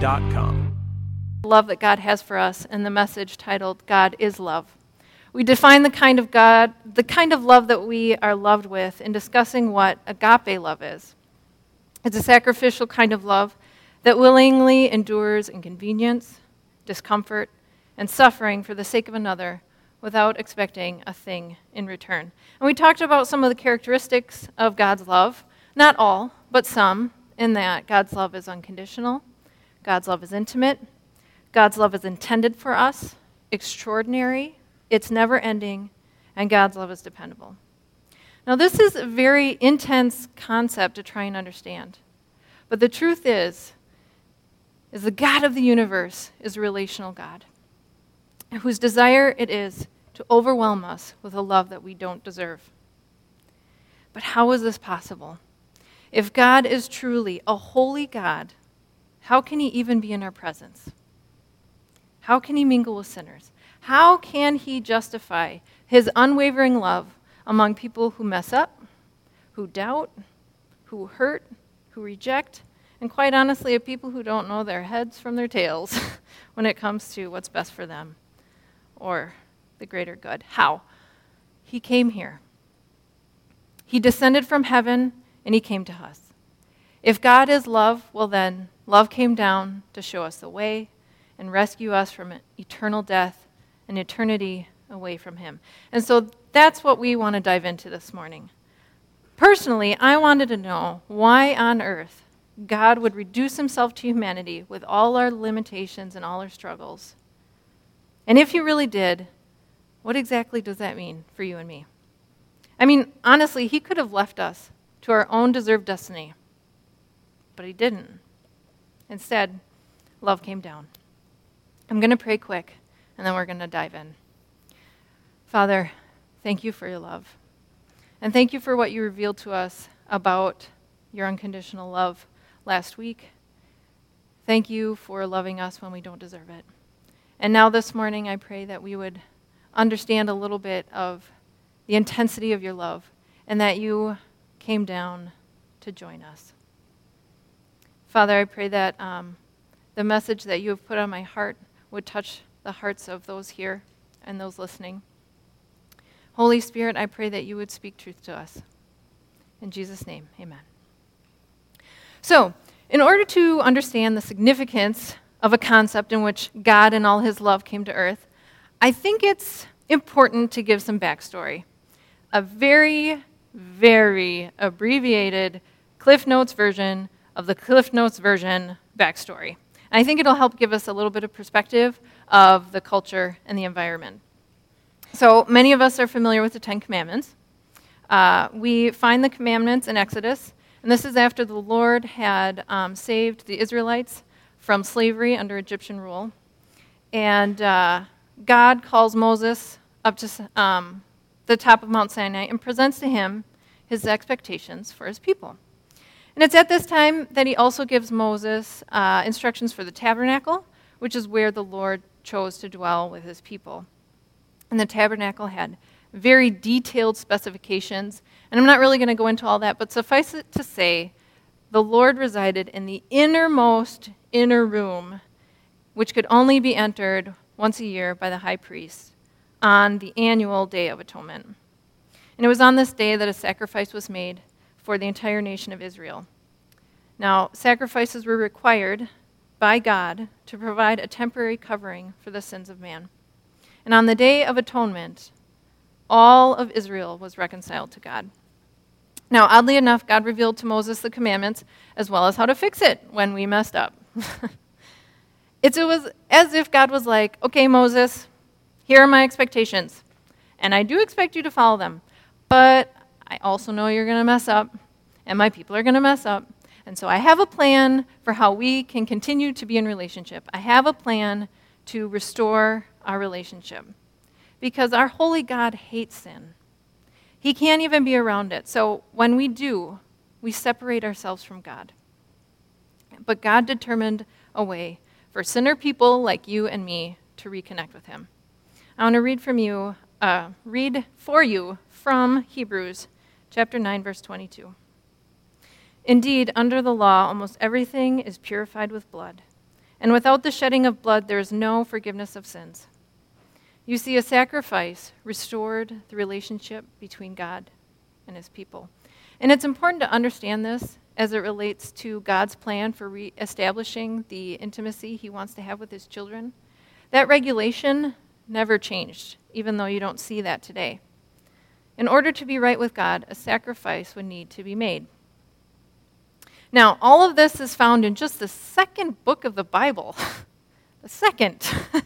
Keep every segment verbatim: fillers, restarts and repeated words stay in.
dot com. Love that God has for us in the message titled God is Love. We define the kind of God, the kind of love that we are loved with in discussing what agape love is. It's a sacrificial kind of love that willingly endures inconvenience, discomfort, and suffering for the sake of another without expecting a thing in return. And we talked about some of the characteristics of God's love, not all, but some, in that God's love is unconditional, God's love is intimate, God's love is intended for us, extraordinary, it's never ending, and God's love is dependable. Now, this is a very intense concept to try and understand. But the truth is, is the God of the universe is a relational God, whose desire it is to overwhelm us with a love that we don't deserve. But how is this possible? If God is truly a holy God, how can he even be in our presence? How can he mingle with sinners? How can he justify his unwavering love among people who mess up, who doubt, who hurt, who reject, and quite honestly, of people who don't know their heads from their tails when it comes to what's best for them or the greater good? How? He came here. He descended from heaven and he came to us. If God is love, well then, love came down to show us the way and rescue us from eternal death and eternity away from him. And so that's what we want to dive into this morning. Personally, I wanted to know why on earth God would reduce himself to humanity with all our limitations and all our struggles. And if he really did, what exactly does that mean for you and me? I mean, honestly, he could have left us to our own deserved destiny, but he didn't. Instead, love came down. I'm going to pray quick, and then we're going to dive in. Father, thank you for your love. And thank you for what you revealed to us about your unconditional love last week. Thank you for loving us when we don't deserve it. And now this morning, I pray that we would understand a little bit of the intensity of your love and that you came down to join us. Father, I pray that um, the message that you have put on my heart would touch the hearts of those here and those listening. Holy Spirit, I pray that you would speak truth to us. In Jesus' name, amen. So, in order to understand the significance of a concept in which God and all his love came to earth, I think it's important to give some backstory. A very, very abbreviated Cliff Notes version of the Cliff Notes version backstory. And I think it'll help give us a little bit of perspective of the culture and the environment. So many of us are familiar with the Ten Commandments. Uh, we find the commandments in Exodus, and this is after the Lord had um, saved the Israelites from slavery under Egyptian rule. And uh, God calls Moses up to um, the top of Mount Sinai and presents to him his expectations for his people. And it's at this time that he also gives Moses uh, instructions for the tabernacle, which is where the Lord chose to dwell with his people. And the tabernacle had very detailed specifications. And I'm not really going to go into all that, but suffice it to say, the Lord resided in the innermost inner room, which could only be entered once a year by the high priest on the annual Day of Atonement. And it was on this day that a sacrifice was made for the entire nation of Israel. Now, sacrifices were required by God to provide a temporary covering for the sins of man. And on the Day of Atonement, all of Israel was reconciled to God. Now, oddly enough, God revealed to Moses the commandments as well as how to fix it when we messed up. It's, it was as if God was like, okay, Moses, here are my expectations, and I do expect you to follow them, but I also know you're going to mess up, and my people are going to mess up, and so I have a plan for how we can continue to be in relationship. I have a plan to restore our relationship, because our holy God hates sin. He can't even be around it. So when we do, we separate ourselves from God. But God determined a way for sinner people like you and me to reconnect with him. I want to read from you, uh, read for you from Hebrews chapter nine, verse twenty-two. Indeed, under the law, almost everything is purified with blood, And without the shedding of blood, there is no forgiveness of sins. You see, a sacrifice restored the relationship between God and his people. And it's important to understand this as it relates to God's plan for reestablishing the intimacy he wants to have with his children. That regulation never changed, even though you don't see that today. In order to be right with God, a sacrifice would need to be made. Now, all of this is found in just the second book of the Bible. The second.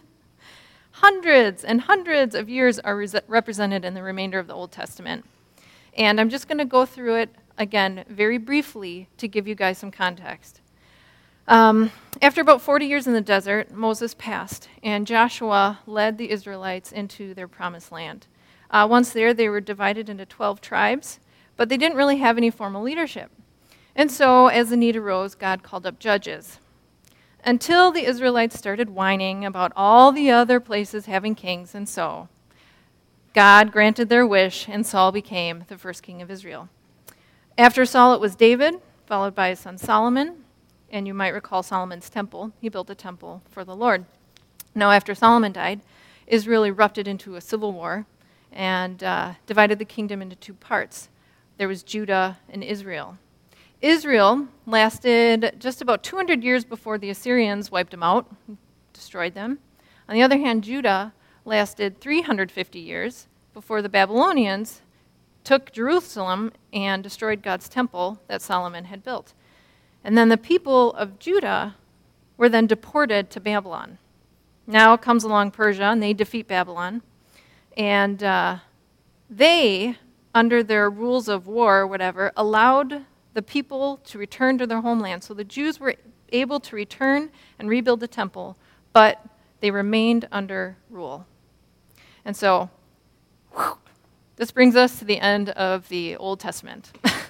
Hundreds and hundreds of years are res- represented in the remainder of the Old Testament. And I'm just going to go through it again very briefly to give you guys some context. Um, after about forty years in the desert, Moses passed, and Joshua led the Israelites into their promised land. Uh, once there, they were divided into twelve tribes, but they didn't really have any formal leadership. And so, as the need arose, God called up judges. Until the Israelites started whining about all the other places having kings, and so God granted their wish, and Saul became the first king of Israel. After Saul, it was David, followed by his son Solomon. And you might recall Solomon's temple. He built a temple for the Lord. Now, after Solomon died, Israel erupted into a civil war and uh, divided the kingdom into two parts. There was Judah and Israel. Israel lasted just about two hundred years before the Assyrians wiped them out, destroyed them. On the other hand, Judah lasted three hundred fifty years before the Babylonians took Jerusalem and destroyed God's temple that Solomon had built. And then the people of Judah were then deported to Babylon. Now comes along Persia, and they defeat Babylon. And uh, they, under their rules of war or whatever, allowed the people to return to their homeland. So the Jews were able to return and rebuild the temple, but they remained under rule. And so, whew, this brings us to the end of the Old Testament.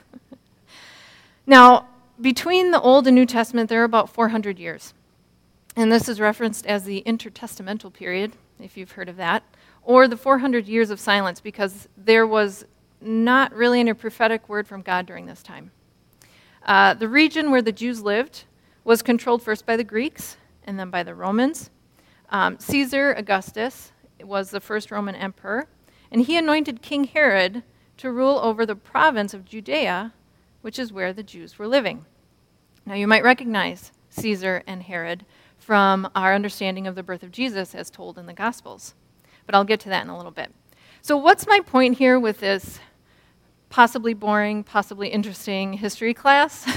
Now, between the Old and New Testament, there are about four hundred years. And this is referenced as the intertestamental period, if you've heard of that, or the four hundred years of silence, because there was not really any prophetic word from God during this time. Uh, the region where the Jews lived was controlled first by the Greeks and then by the Romans. Um, Caesar Augustus was the first Roman emperor, and he anointed King Herod to rule over the province of Judea, which is where the Jews were living. Now, you might recognize Caesar and Herod from our understanding of the birth of Jesus as told in the Gospels, but I'll get to that in a little bit. So what's my point here with this possibly boring, possibly interesting history class?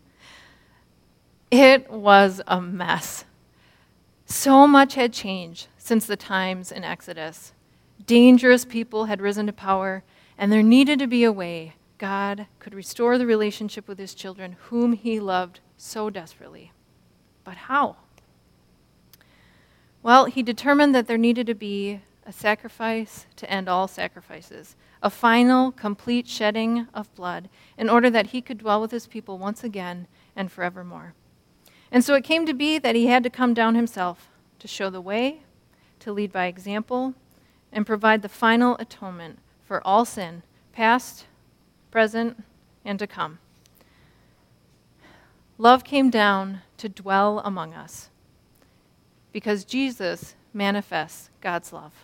It was a mess. So much had changed since the times in Exodus. Dangerous people had risen to power, and there needed to be a way God could restore the relationship with his children, whom he loved so desperately. But how? Well, he determined that there needed to be a sacrifice to end all sacrifices, a final, complete shedding of blood, in order that he could dwell with his people once again and forevermore. And so it came to be that he had to come down himself to show the way, to lead by example, and provide the final atonement for all sin, past, present, and to come. Love came down to dwell among us because Jesus manifests God's love.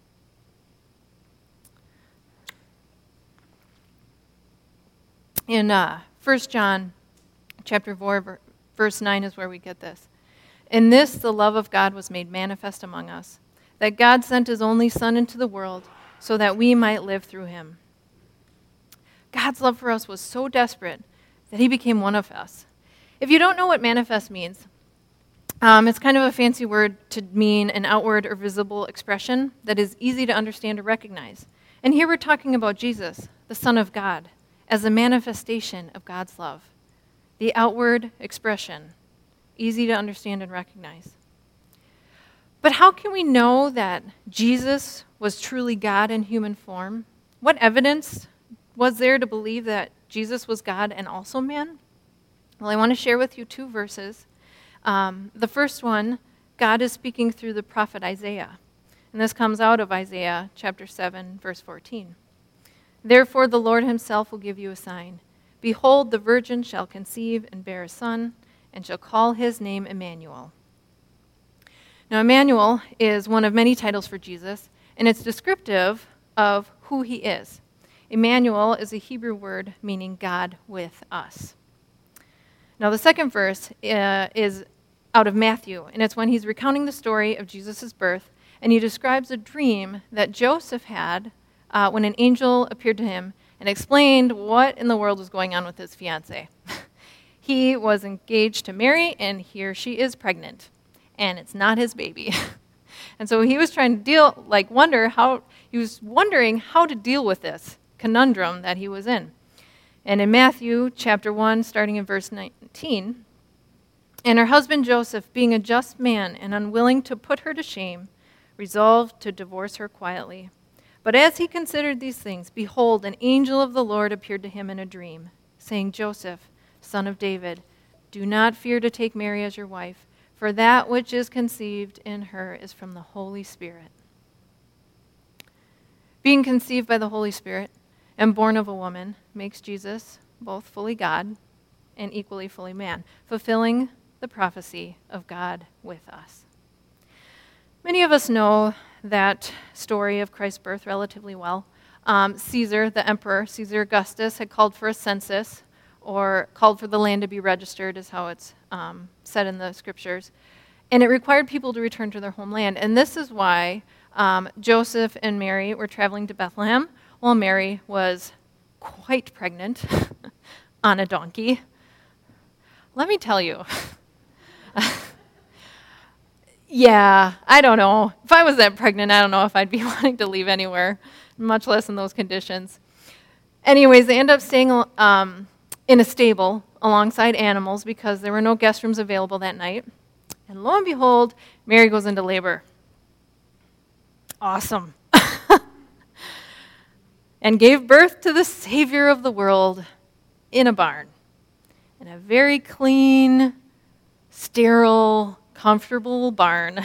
In uh, First John chapter four, verse nine is where we get this. In this, the love of God was made manifest among us, that God sent his only Son into the world so that we might live through him. God's love for us was so desperate that he became one of us. If you don't know what manifest means, um, it's kind of a fancy word to mean an outward or visible expression that is easy to understand or recognize. And here we're talking about Jesus, the Son of God, as a manifestation of God's love. The outward expression, easy to understand and recognize. But how can we know that Jesus was truly God in human form? What evidence was there to believe that Jesus was God and also man? Well, I want to share with you two verses. Um, the first one, God is speaking through the prophet Isaiah. And this comes out of Isaiah chapter seven, verse fourteen. Therefore the Lord himself will give you a sign. Behold, the virgin shall conceive and bear a son, and shall call his name Emmanuel. Now, Emmanuel is one of many titles for Jesus, and it's descriptive of who he is. Emmanuel is a Hebrew word meaning God with us. Now, the second verse uh, is out of Matthew, and it's when he's recounting the story of Jesus' birth, and he describes a dream that Joseph had uh, when an angel appeared to him and explained what in the world was going on with his fiancée. He was engaged to Mary, and here she is pregnant, and it's not his baby. And so he was trying to deal, like, wonder how, he was wondering how to deal with this conundrum that he was in. And in Matthew chapter one, starting in verse nineteen, and her husband Joseph, being a just man and unwilling to put her to shame, resolved to divorce her quietly. But as he considered these things, behold, an angel of the Lord appeared to him in a dream, saying, Joseph, son of David, do not fear to take Mary as your wife, for that which is conceived in her is from the Holy Spirit. Being conceived by the Holy Spirit and born of a woman makes Jesus both fully God and equally fully man, fulfilling the prophecy of God with us. Many of us know that story of Christ's birth relatively well. Um, Caesar, the emperor, Caesar Augustus, had called for a census, or called for the land to be registered, is how it's um, said in the scriptures. And it required people to return to their homeland. And this is why um, Joseph and Mary were traveling to Bethlehem while Mary was quite pregnant on a donkey. Let me tell you. Yeah, I don't know. If I was that pregnant, I don't know if I'd be wanting to leave anywhere, much less in those conditions. Anyways, they end up staying um, in a stable alongside animals because there were no guest rooms available that night. And lo and behold, Mary goes into labor. Awesome. And gave birth to the Savior of the world in a barn. In a very clean, sterile, comfortable barn.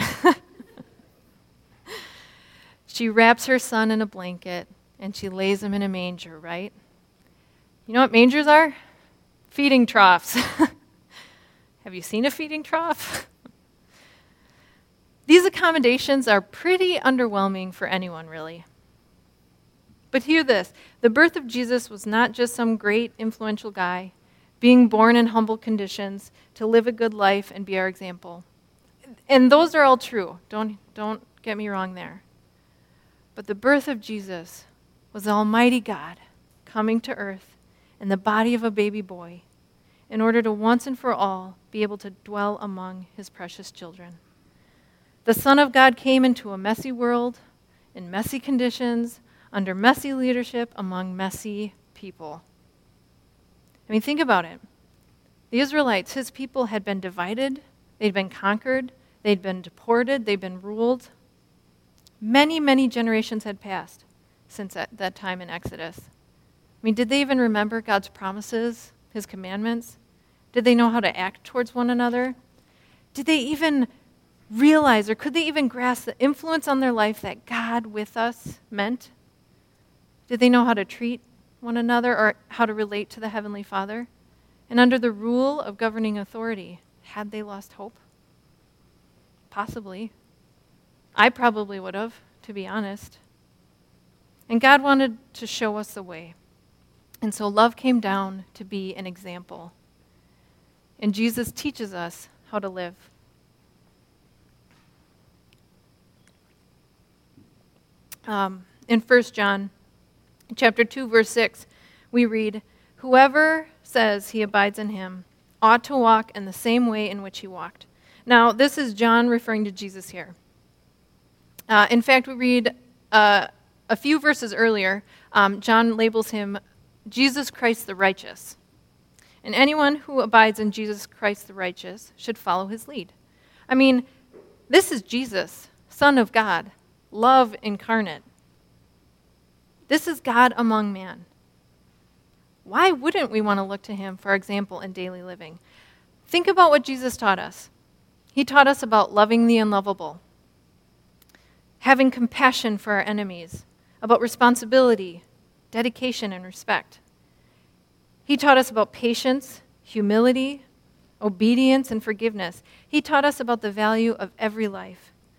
She wraps her son in a blanket and she lays him in a manger, right? You know what mangers are? Feeding troughs. Have you seen a feeding trough? These accommodations are pretty underwhelming for anyone, really. But hear this, the birth of Jesus was not just some great influential guy being born in humble conditions to live a good life and be our example. And those are all true. Don't, don't get me wrong there. But the birth of Jesus was Almighty God coming to earth in the body of a baby boy in order to once and for all be able to dwell among his precious children. The Son of God came into a messy world, in messy conditions, under messy leadership, among messy people. I mean, think about it. The Israelites, his people, had been divided, they'd been conquered, they'd been deported, they'd been ruled. Many, many generations had passed since that, that time in Exodus. I mean, did they even remember God's promises, his commandments? Did they know how to act towards one another? Did they even realize, or could they even grasp the influence on their life that God with us meant? Did they know how to treat one another or how to relate to the Heavenly Father? And under the rule of governing authority, had they lost hope? Possibly. I probably would have, to be honest. And God wanted to show us the way. And so love came down to be an example. And Jesus teaches us how to live. Um, in First John chapter two, verse six, we read, whoever says he abides in him ought to walk in the same way in which he walked. Now, this is John referring to Jesus here. Uh, in fact, we read uh, a few verses earlier, um, John labels him Jesus Christ the righteous. And anyone who abides in Jesus Christ the righteous should follow his lead. I mean, this is Jesus, Son of God, love incarnate. This is God among man. Why wouldn't we want to look to him for example in daily living? Think about what Jesus taught us. He taught us about loving the unlovable, having compassion for our enemies, about responsibility, dedication, and respect. He taught us about patience, humility, obedience, and forgiveness. He taught us about the value of every life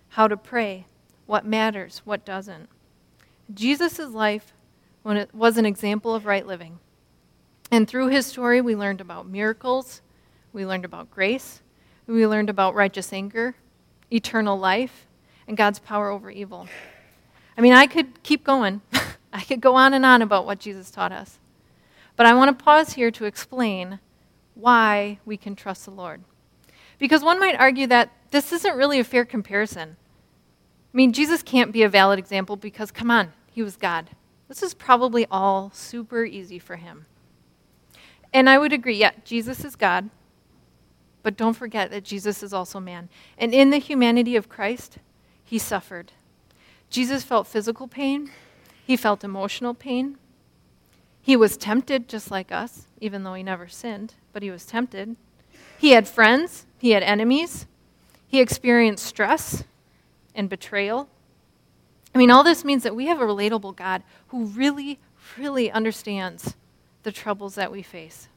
how to pray, what matters, what doesn't. Jesus' life was an example of right living. And through his story, we learned about miracles, we learned about grace, we learned about righteous anger, eternal life, and God's power over evil. I mean, I could keep going. I could go on and on about what Jesus taught us. But I want to pause here to explain why we can trust the Lord. Because one might argue that this isn't really a fair comparison. I mean, Jesus can't be a valid example because, come on, he was God. This is probably all super easy for him. And I would agree, yeah, Jesus is God, but don't forget that Jesus is also man. And in the humanity of Christ, he suffered. Jesus felt physical pain. He felt emotional pain. He was tempted just like us, even though he never sinned, but he was tempted. He had friends. He had enemies. He experienced stress and betrayal. I mean, all this means that we have a relatable God who really, really understands the troubles that we face.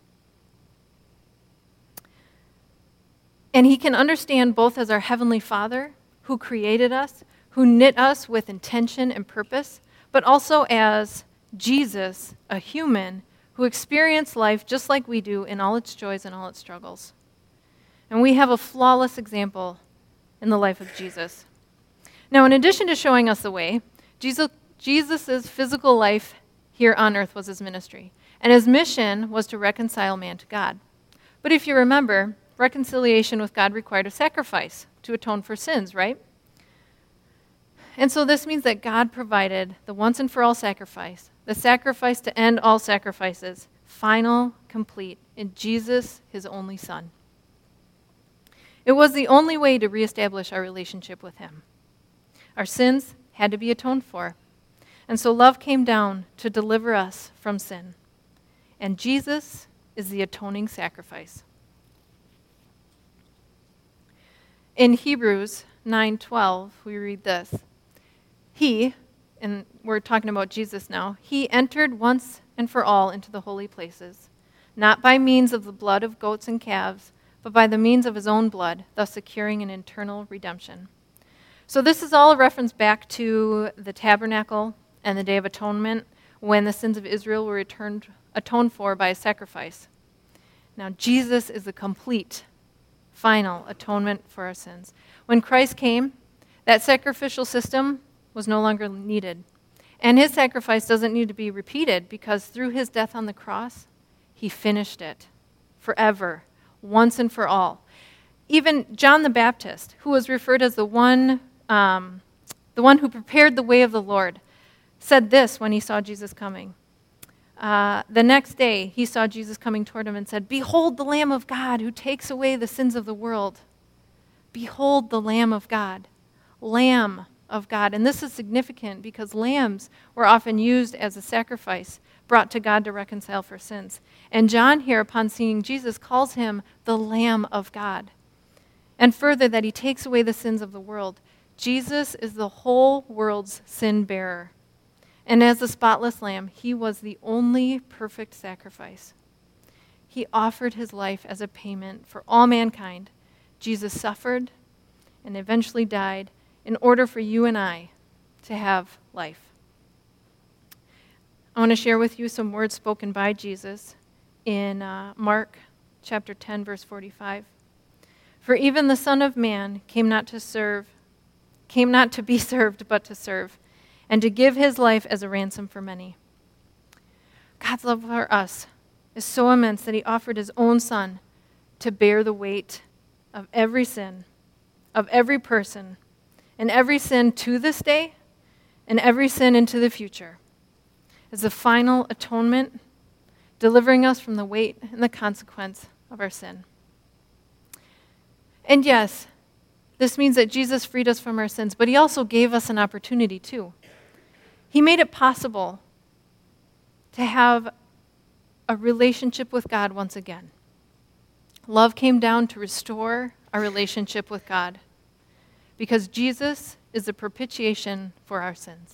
And he can understand both as our Heavenly Father, who created us, who knit us with intention and purpose, but also as Jesus, a human, who experienced life just like we do in all its joys and all its struggles. And we have a flawless example in the life of Jesus. Now, in addition to showing us the way, Jesus' Jesus' physical life here on earth was his ministry. And his mission was to reconcile man to God. But if you remember, reconciliation with God required a sacrifice to atone for sins, right? And so this means that God provided the once and for all sacrifice, the sacrifice to end all sacrifices, final, complete, in Jesus, his only Son. It was the only way to reestablish our relationship with him. Our sins had to be atoned for. And so love came down to deliver us from sin. And Jesus is the atoning sacrifice. In Hebrews nine twelve, we read this. He, and we're talking about Jesus now, he entered once and for all into the holy places, not by means of the blood of goats and calves, but by the means of his own blood, thus securing an eternal redemption. So this is all a reference back to the tabernacle and the Day of Atonement, when the sins of Israel were returned, atoned for by a sacrifice. Now, Jesus is the complete, final atonement for our sins. When Christ came, that sacrificial system was no longer needed. And his sacrifice doesn't need to be repeated because through his death on the cross, he finished it forever, once and for all. Even John the Baptist, who was referred as the one, um, the one who prepared the way of the Lord, said this when he saw Jesus coming. Uh, the next day, he saw Jesus coming toward him and said, "Behold the Lamb of God who takes away the sins of the world. Behold the Lamb of God." Lamb of God. And this is significant because lambs were often used as a sacrifice brought to God to reconcile for sins. And John here, upon seeing Jesus, calls him the Lamb of God. And further, that he takes away the sins of the world. Jesus is the whole world's sin bearer. And as the spotless lamb, he was the only perfect sacrifice. He offered his life as a payment for all mankind. Jesus suffered and eventually died in order for you and I to have life. I want to share with you some words spoken by Jesus in uh, Mark chapter ten, verse forty-five. For even the Son of Man came not to serve, came not to be served, but to serve, and to give his life as a ransom for many. God's love for us is so immense that he offered his own Son to bear the weight of every sin, of every person, and every sin to this day, and every sin into the future, as the final atonement, delivering us from the weight and the consequence of our sin. And yes, this means that Jesus freed us from our sins, but he also gave us an opportunity too. He made it possible to have a relationship with God once again. Love came down to restore our relationship with God because Jesus is the propitiation for our sins.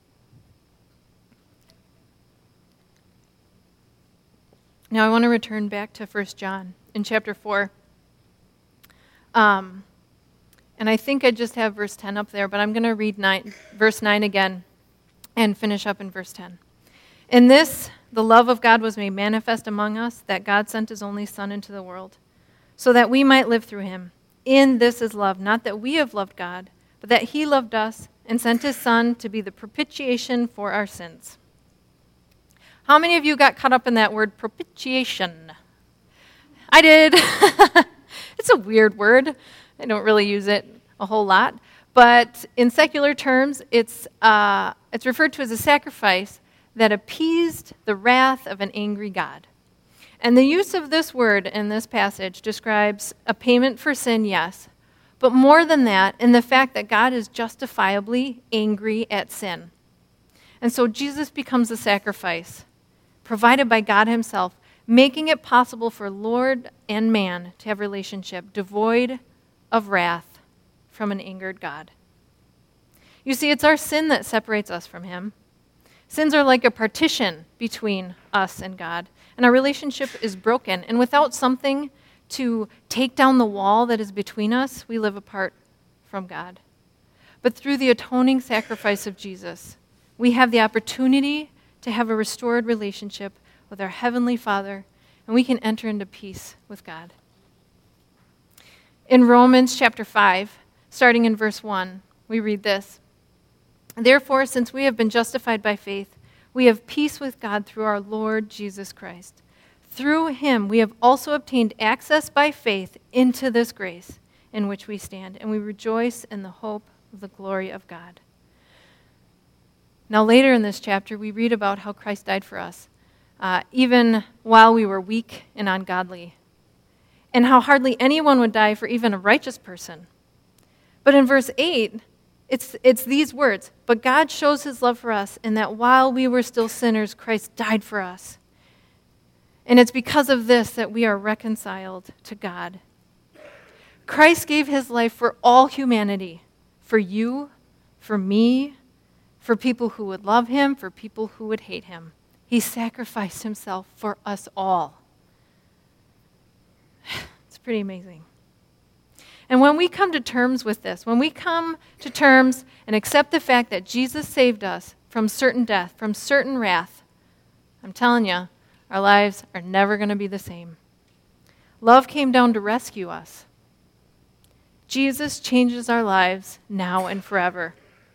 Now I want to return back to First John in chapter four. Um, And I think I just have verse ten up there, but I'm going to read nine, verse nine again and finish up in verse ten. In this, the love of God was made manifest among us, that God sent his only Son into the world, so that we might live through him. In this is love, not that we have loved God, but that he loved us and sent his Son to be the propitiation for our sins. How many of you got caught up in that word propitiation? I did. It's a weird word. I don't really use it a whole lot. But in secular terms, it's uh, it's referred to as a sacrifice that appeased the wrath of an angry God. And the use of this word in this passage describes a payment for sin, yes, but more than that, in the fact that God is justifiably angry at sin. And so Jesus becomes the sacrifice provided by God himself, making it possible for Lord and man to have a relationship devoid of wrath from an angered God. You see, it's our sin that separates us from him. Sins are like a partition between us and God, and our relationship is broken. And without something to take down the wall that is between us, we live apart from God. But through the atoning sacrifice of Jesus, we have the opportunity to have a restored relationship with our Heavenly Father, and we can enter into peace with God. In Romans chapter five, starting in verse one, we read this. Therefore, since we have been justified by faith, we have peace with God through our Lord Jesus Christ. Through him we have also obtained access by faith into this grace in which we stand, and we rejoice in the hope of the glory of God. Now later in this chapter, we read about how Christ died for us, uh, even while we were weak and ungodly, and how hardly anyone would die for even a righteous person. But in verse eight, it's, it's these words, but God shows his love for us in that while we were still sinners, Christ died for us. And it's because of this that we are reconciled to God. Christ gave his life for all humanity, for you, for me, for people who would love him, for people who would hate him. He sacrificed himself for us all. It's pretty amazing. And when we come to terms with this, when we come to terms and accept the fact that Jesus saved us from certain death, from certain wrath, I'm telling you, our lives are never going to be the same. Love came down to rescue us. Jesus changes our lives now and forever.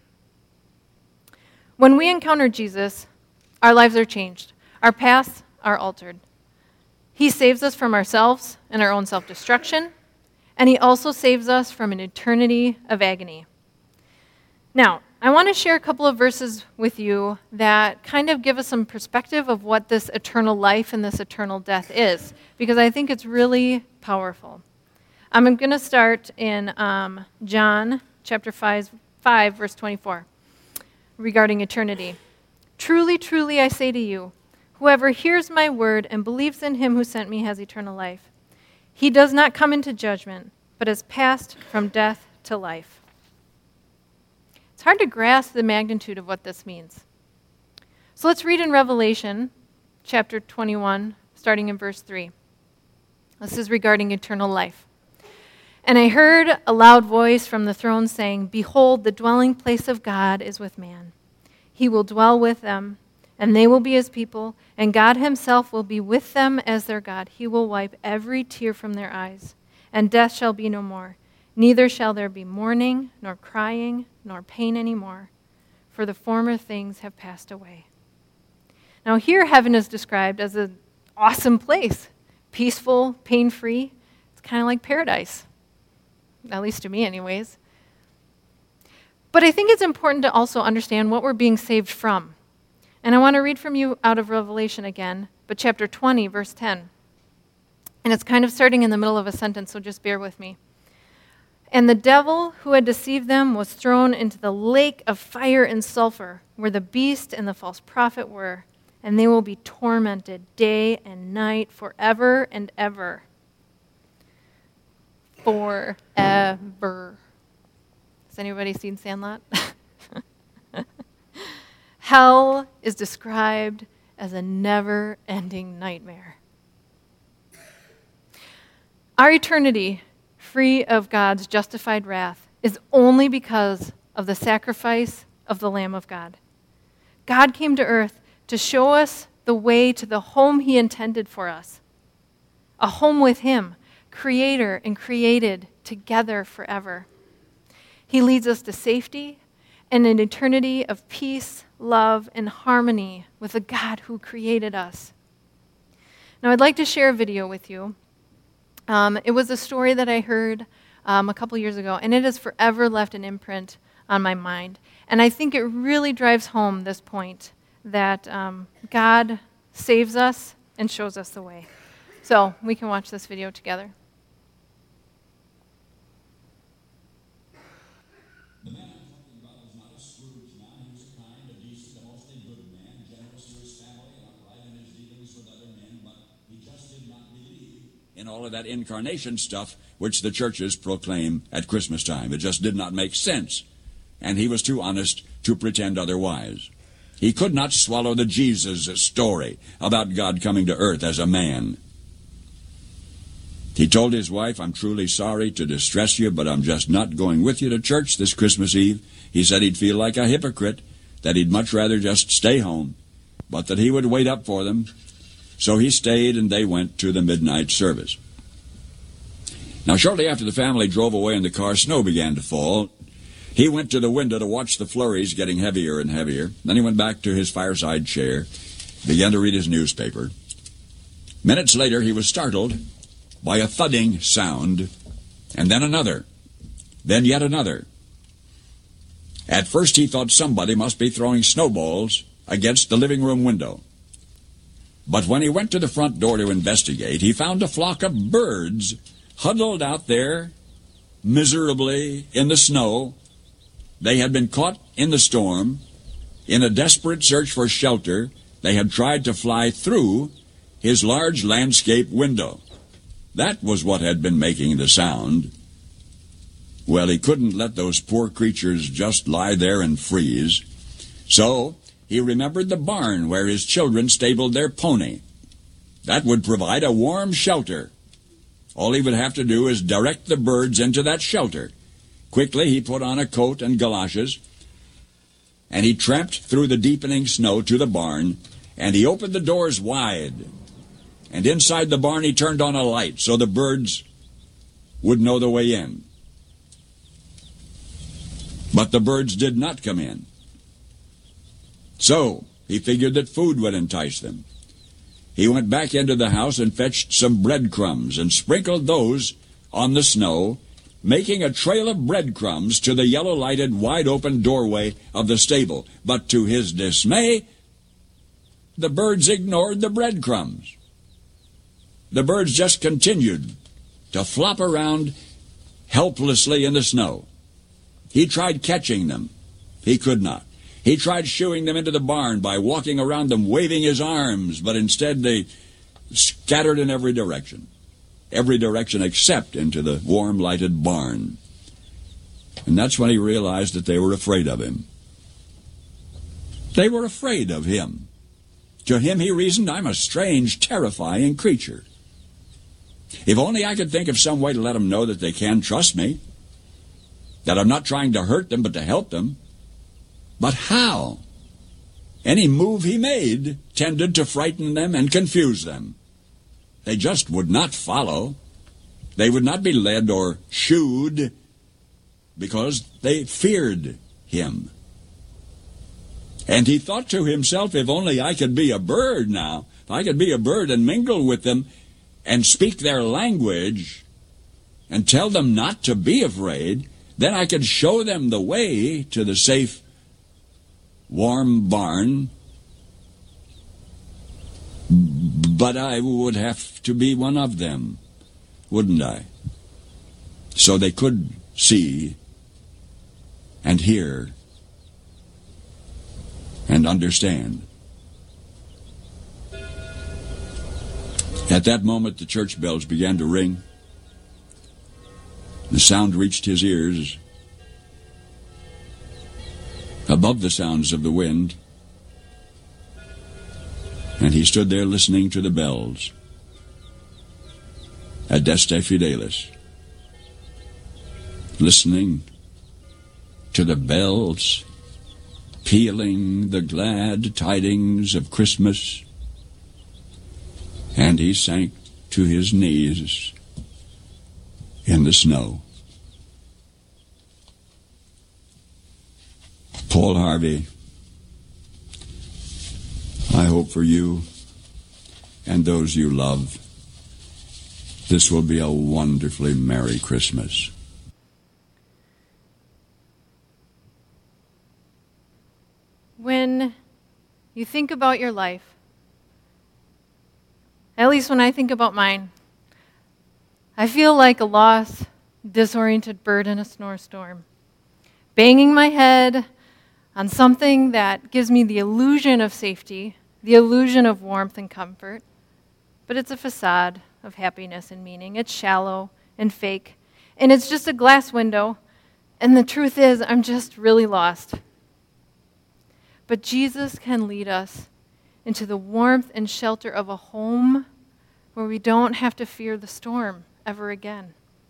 When we encounter Jesus, our lives are changed. Our paths are altered. He saves us from ourselves and our own self-destruction, and he also saves us from an eternity of agony. Now, I want to share a couple of verses with you that kind of give us some perspective of what this eternal life and this eternal death is, because I think it's really powerful. I'm going to start in um, John chapter five, five, verse twenty-four, regarding eternity. Truly, truly, I say to you, whoever hears my word and believes in him who sent me has eternal life. He does not come into judgment, but has passed from death to life. It's hard to grasp the magnitude of what this means. So let's read in Revelation chapter twenty-one, starting in verse three. This is regarding eternal life. And I heard a loud voice from the throne saying, behold, the dwelling place of God is with man. He will dwell with them, and they will be his people, and God himself will be with them as their God. He will wipe every tear from their eyes, and death shall be no more. Neither shall there be mourning, nor crying, nor pain anymore, for the former things have passed away. Now here heaven is described as an awesome place, peaceful, pain-free. It's kind of like paradise, at least to me anyways. But I think it's important to also understand what we're being saved from. And I want to read from you out of Revelation again, but chapter twenty, verse ten. And it's kind of starting in the middle of a sentence, so just bear with me. And the devil who had deceived them was thrown into the lake of fire and sulfur, where the beast and the false prophet were, and they will be tormented day and night forever and ever. Forever. Has anybody seen Sandlot? Hell is described as a never-ending nightmare. Our eternity, free of God's justified wrath, is only because of the sacrifice of the Lamb of God. God came to earth to show us the way to the home he intended for us, a home with him, creator and created together forever. He leads us to safety and an eternity of peace, love, and harmony with the God who created us. Now, I'd like to share a video with you. Um, it was a story that I heard um, a couple years ago, and it has forever left an imprint on my mind. And I think it really drives home this point that um, God saves us and shows us the way. So we can watch this video together. The man I'm talking about was not a Scrooge man. He was a kind, a decent, a mostly good man, generous to his family and upright in his dealings with other men, but he just did not believe in all of that incarnation stuff which the churches proclaim at Christmas time. It just did not make sense. And he was too honest to pretend otherwise. He could not swallow the Jesus story about God coming to earth as a man. He told his wife, "I'm truly sorry to distress you, but I'm just not going with you to church this Christmas Eve." He said he'd feel like a hypocrite, that he'd much rather just stay home, but that he would wait up for them. So he stayed, and they went to the midnight service. Now, shortly after the family drove away in the car, snow began to fall. He went to the window to watch the flurries getting heavier and heavier. Then he went back to his fireside chair, began to read his newspaper. Minutes later, he was startled by a thudding sound, and then another, then yet another. At first, he thought somebody must be throwing snowballs against the living room window. But when he went to the front door to investigate, he found a flock of birds huddled out there miserably in the snow. They had been caught in the storm. In a desperate search for shelter, they had tried to fly through his large landscape window. That was what had been making the sound. Well, he couldn't let those poor creatures just lie there and freeze. So he remembered the barn where his children stabled their pony. That would provide a warm shelter. All he would have to do is direct the birds into that shelter. Quickly, he put on a coat and galoshes, and he tramped through the deepening snow to the barn, and he opened the doors wide. And inside the barn, he turned on a light so the birds would know the way in. But the birds did not come in. So he figured that food would entice them. He went back into the house and fetched some breadcrumbs and sprinkled those on the snow, making a trail of breadcrumbs to the yellow-lighted, wide-open doorway of the stable. But to his dismay, the birds ignored the breadcrumbs. The birds just continued to flop around helplessly in the snow. He tried catching them. He could not. He tried shooing them into the barn by walking around them, waving his arms, but instead they scattered in every direction. Every direction except into the warm, lighted barn. And that's when he realized that they were afraid of him. They were afraid of him. To him, he reasoned, "I'm a strange, terrifying creature. If only I could think of some way to let them know that they can trust me, that I'm not trying to hurt them but to help them. But how? Any move he made tended to frighten them and confuse them. They just would not follow. They would not be led or shooed because they feared him. And he thought to himself, if only I could be a bird now, if I could be a bird and mingle with them and speak their language and tell them not to be afraid, then I could show them the way to the safe, warm barn. But I would have to be one of them, wouldn't I? So they could see and hear and understand. At that moment, the church bells began to ring. The sound reached his ears above the sounds of the wind, and he stood there listening to the bells. Adeste Fidelis. Listening to the bells, pealing the glad tidings of Christmas, and he sank to his knees in the snow. Paul Harvey, I hope for you and those you love, this will be a wonderfully Merry Christmas. When you think about your life, at least when I think about mine, I feel like a lost, disoriented bird in a snowstorm, banging my head on something that gives me the illusion of safety, the illusion of warmth and comfort, but it's a facade of happiness and meaning. It's shallow and fake, and it's just a glass window, and the truth is, I'm just really lost. But Jesus can lead us into the warmth and shelter of a home where we don't have to fear the storm ever again.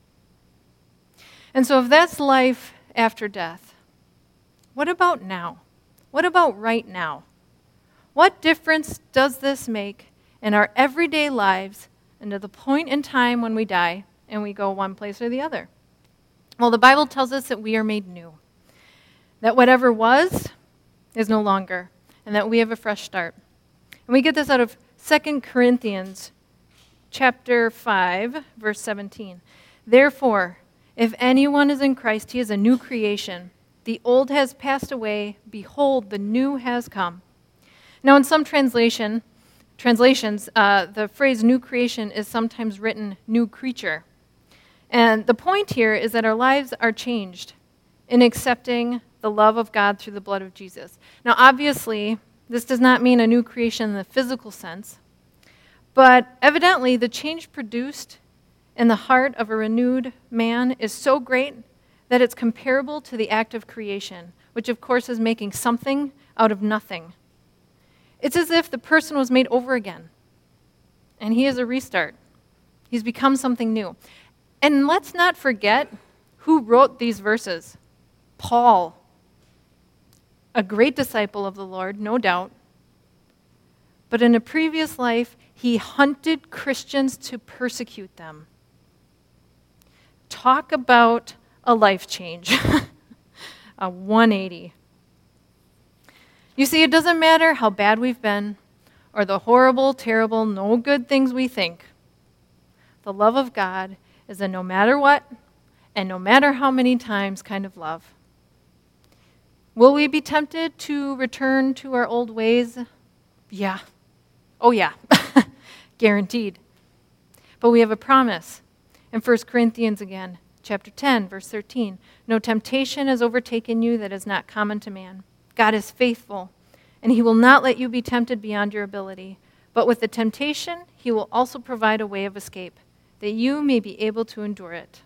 And so if that's life after death, what about now? What about right now? What difference does this make in our everyday lives and to the point in time when we die and we go one place or the other? Well, the Bible tells us that we are made new, that whatever was is no longer, and that we have a fresh start. And we get this out of Second Corinthians chapter five, verse seventeen. Therefore, if anyone is in Christ, he is a new creation. The old has passed away. Behold, the new has come. Now, in some translation, translations, uh, the phrase new creation is sometimes written new creature. And the point here is that our lives are changed in accepting the love of God through the blood of Jesus. Now, obviously, this does not mean a new creation in the physical sense, but evidently the change produced in the heart of a renewed man is so great that it's comparable to the act of creation, which of course is making something out of nothing. It's as if the person was made over again, and he is a restart. He's become something new. And let's not forget who wrote these verses. Paul, a great disciple of the Lord, no doubt. But in a previous life, he hunted Christians to persecute them. Talk about a life change, a one eighty. You see, it doesn't matter how bad we've been or the horrible, terrible, no good things we think. The love of God is a no matter what and no matter how many times kind of love. Will we be tempted to return to our old ways? Yeah. Oh, yeah. Guaranteed. But we have a promise. In First Corinthians again, chapter ten, verse thirteen, no temptation has overtaken you that is not common to man. God is faithful, and he will not let you be tempted beyond your ability. But with the temptation, he will also provide a way of escape, that you may be able to endure it.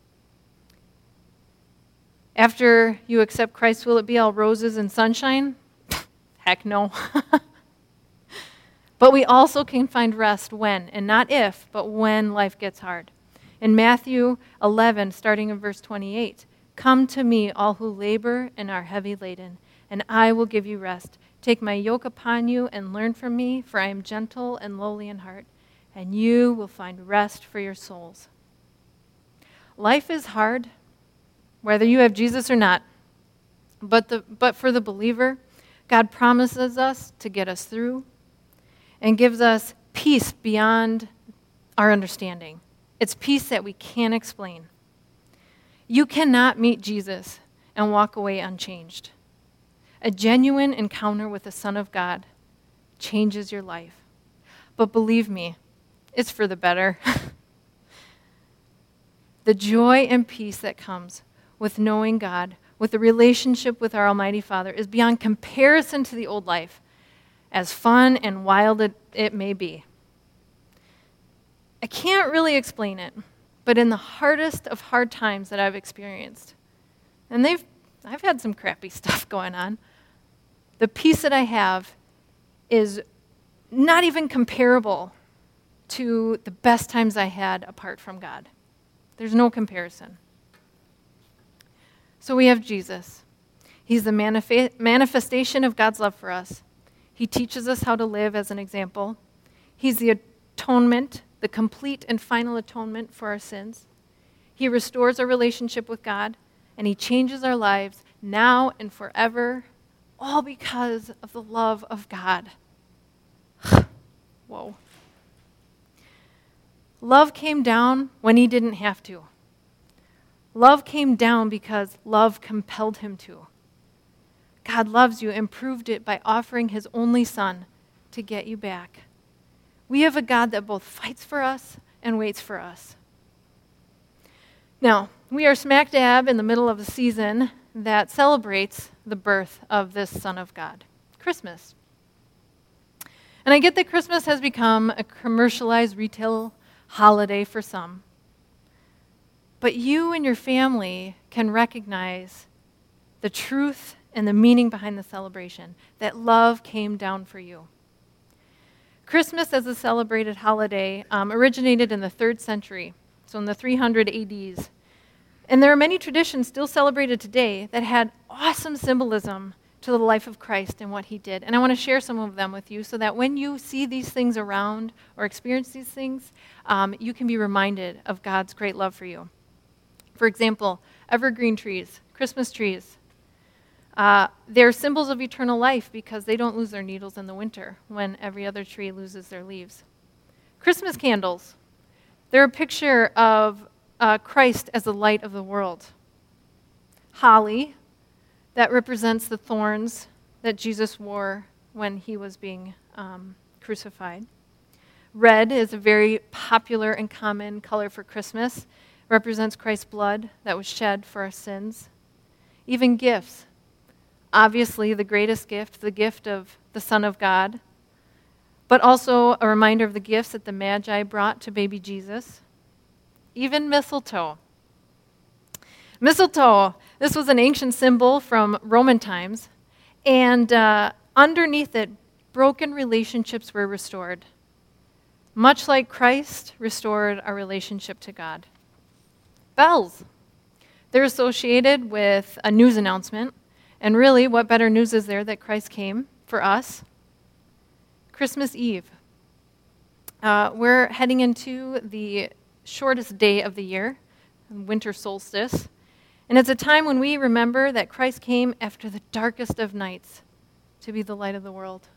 After you accept Christ, will it be all roses and sunshine? Heck no. But we also can find rest when, and not if, but when life gets hard. In Matthew eleven, starting in verse twenty-eight, come to me, all who labor and are heavy laden, and I will give you rest. Take my yoke upon you and learn from me, for I am gentle and lowly in heart, and you will find rest for your souls. Life is hard, whether you have Jesus or not. But the but for the believer, God promises us to get us through and gives us peace beyond our understanding. It's peace that we can't explain. You cannot meet Jesus and walk away unchanged. A genuine encounter with the Son of God changes your life. But believe me, it's for the better. The joy and peace that comes with knowing God, with the relationship with our Almighty Father, is beyond comparison to the old life, as fun and wild it, it may be. I can't really explain it, but in the hardest of hard times that I've experienced, and they've, I've had some crappy stuff going on, the peace that I have is not even comparable to the best times I had apart from God. There's no comparison. So we have Jesus, He's the manif- manifestation of God's love for us. He teaches us how to live as an example. He's the atonement, the complete and final atonement for our sins. He restores our relationship with God, and he changes our lives now and forever, all because of the love of God. Whoa. Love came down when he didn't have to. Love came down because love compelled him to. God loves you and proved it by offering his only son to get you back. We have a God that both fights for us and waits for us. Now, we are smack dab in the middle of a season that celebrates the birth of this Son of God, Christmas. And I get that Christmas has become a commercialized retail holiday for some. But you and your family can recognize the truth and the meaning behind the celebration, that love came down for you. Christmas as a celebrated holiday um, originated in the third century, so in the three hundred A Ds. And there are many traditions still celebrated today that had awesome symbolism to the life of Christ and what he did. And I want to share some of them with you so that when you see these things around or experience these things, um, you can be reminded of God's great love for you. For example, evergreen trees, Christmas trees. Uh, they're symbols of eternal life because they don't lose their needles in the winter when every other tree loses their leaves. Christmas candles. They're a picture of uh, Christ as the light of the world. Holly, that represents the thorns that Jesus wore when he was being um, crucified. Red is a very popular and common color for Christmas. It represents Christ's blood that was shed for our sins. Even gifts. Obviously, the greatest gift, the gift of the Son of God, but also a reminder of the gifts that the Magi brought to baby Jesus. Even mistletoe. Mistletoe, this was an ancient symbol from Roman times, and uh, underneath it, broken relationships were restored, much like Christ restored our relationship to God. Bells. They're associated with a news announcement. And really, what better news is there that Christ came for us? Christmas Eve. Uh, we're heading into the shortest day of the year, winter solstice. And it's a time when we remember that Christ came after the darkest of nights to be the light of the world.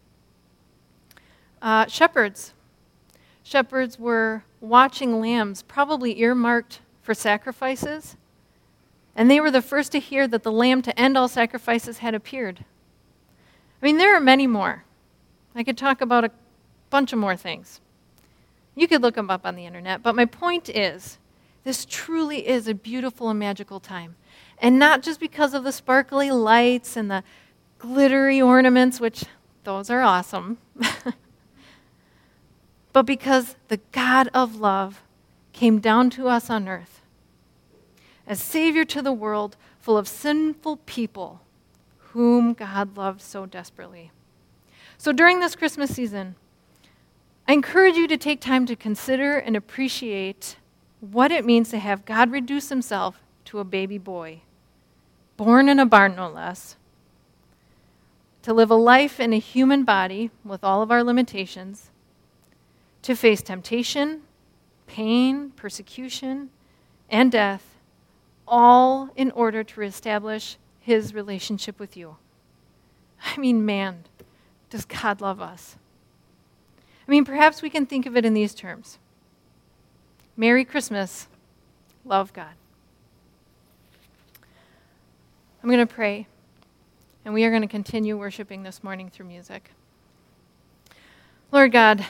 Uh, shepherds. Shepherds were watching lambs, probably earmarked for sacrifices. And they were the first to hear that the lamb to end all sacrifices had appeared. I mean, there are many more. I could talk about a bunch of more things. You could look them up on the internet, but my point is, this truly is a beautiful and magical time. And not just because of the sparkly lights and the glittery ornaments, which those are awesome, but because the God of love came down to us on earth as Savior to the world, full of sinful people whom God loved so desperately. So during this Christmas season, I encourage you to take time to consider and appreciate what it means to have God reduce himself to a baby boy, born in a barn no less, to live a life in a human body with all of our limitations, to face temptation, pain, persecution, and death, all in order to reestablish his relationship with you. I mean, man, does God love us? I mean, perhaps we can think of it in these terms. Merry Christmas, love God. I'm going to pray, and we are going to continue worshiping this morning through music. Lord God,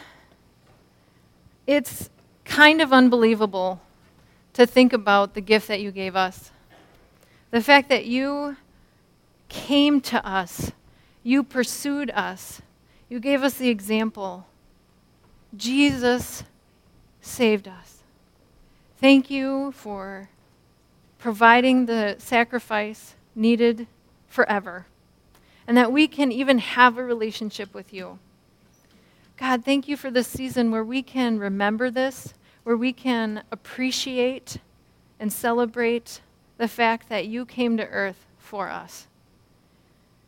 it's kind of unbelievable to think about the gift that you gave us. The fact that you came to us, you pursued us, you gave us the example. Jesus saved us. Thank you for providing the sacrifice needed forever, and that we can even have a relationship with you. God, thank you for this season where we can remember this, where we can appreciate and celebrate the fact that you came to earth for us.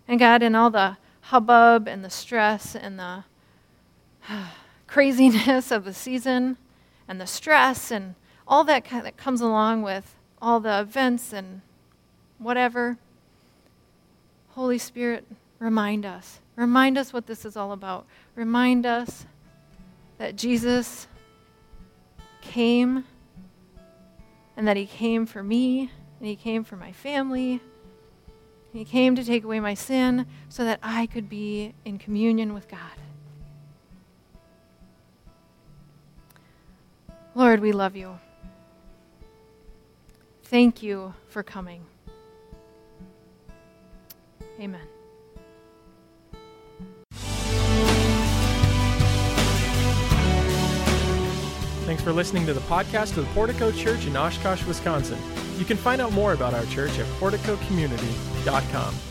And God, in all the hubbub and the stress and the craziness of the season and the stress and all that kind that comes along with all the events and whatever, Holy Spirit, remind us. Remind us what this is all about. Remind us that Jesus came and that he came for me and he came for my family. He came to take away my sin so that I could be in communion with God. Lord, we love you. Thank you for coming. Amen. Thanks for listening to the podcast of the Portico Church in Oshkosh, Wisconsin. You can find out more about our church at portico community dot com.